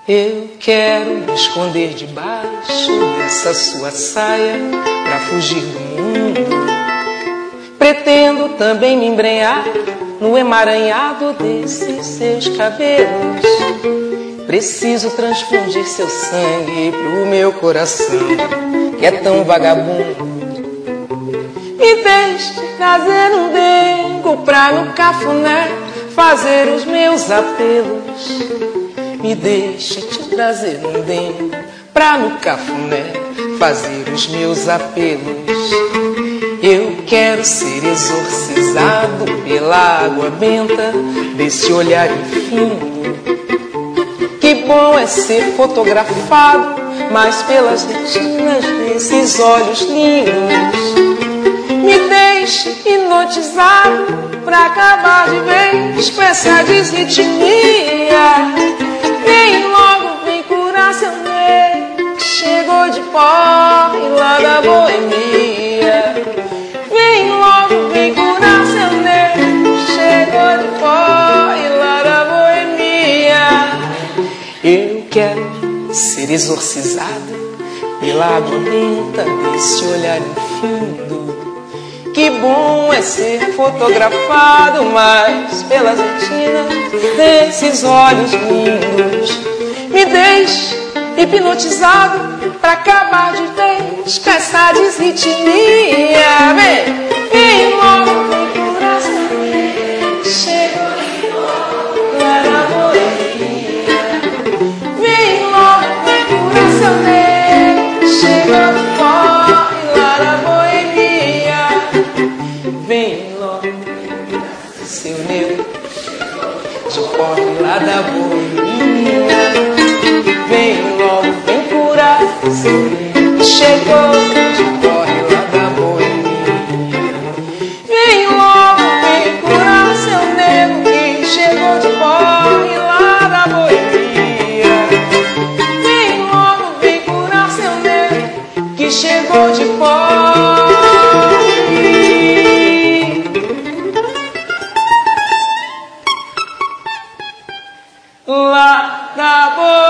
Eu quero me esconder debaixo dessa sua saia pra fugir do mundo. Pretendo também me embrenhar no emaranhado desses seus cabelos. Preciso transfundir seu sangue pro meu coração, que é tão vagabundo. Me deixe trazer um dengo pra no cafuné fazer os meus apelos. Me deixe te trazer um dengo pra no cafuné fazer os meus apelos. Eu quero ser exorcizado pela água benta desse olhar infindo. Que bom é ser fotografado, mas pelas retinas desses olhos lindos. Me deixe hipnotizado pra acabar de vez com essa desritmia. Vem logo, vem curar seu medo, chegou de pó e lá da boemia. Vem logo, vem curar seu medo, chegou de pó e lá da boemia. Eu quero ser exorcizado pela água benta desse olhar infindo. Que bom é ser fotografado, mas pelas retinas desses olhos lindos. Me deixe hipnotizado pra acabar de vez com essa desritmia. Vem logo, vem curar seu medo, chegou de pó, lá na boemia. Vem logo, vem curar seu medo, chegou de pó, e lá na boemia. Vem logo, seu nego de pó lá da boemia. Vem logo, vem curar seu nego, chegou de pó lá da boemia. Vem logo, vem curar seu nego que chegou de pó lá da boemia. Vem logo, vem curar seu nego que chegou de pó. Lá da boa.